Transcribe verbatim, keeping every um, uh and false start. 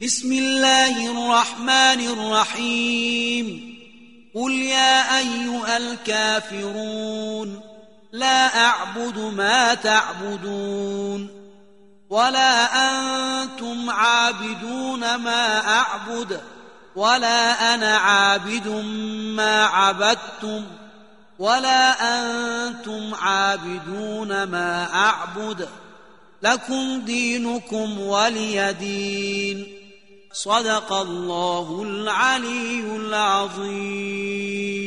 بسم الله الرحمن الرحيم قل يا أيها الكافرون لا أعبد ما تعبدون ولا أنتم عابدون ما أعبد ولا أنا عابد ما عبدتم ولا أنتم عابدون ما أعبد لكم دينكم ولي دين. صدق الله العلي العظيم.